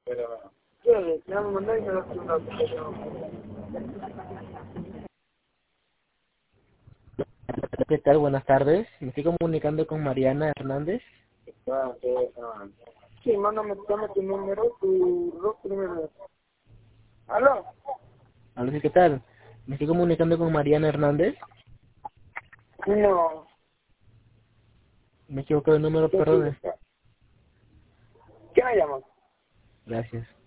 Pero, ¿qué? Ya me mandó y me lo una aplicación. ¿Qué tal? Buenas tardes. Me estoy comunicando con Mariana Hernández. Sí, mándame tu número, tu dos primeros. ¿Aló? Aló, sí, ¿qué tal? Me estoy comunicando con Mariana Hernández. No, Me equivoqué de número, ¿qué sigue? perdón. ¿Qué me llamas? Gracias.